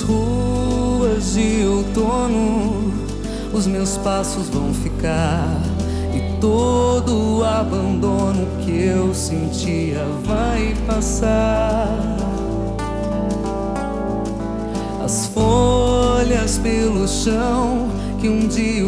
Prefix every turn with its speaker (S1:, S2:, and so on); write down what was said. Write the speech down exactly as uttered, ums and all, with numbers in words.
S1: ruas de outono os meus passos vão ficar, e todo o abandono que eu sentia vai passar. As folhas pelo chão que um dia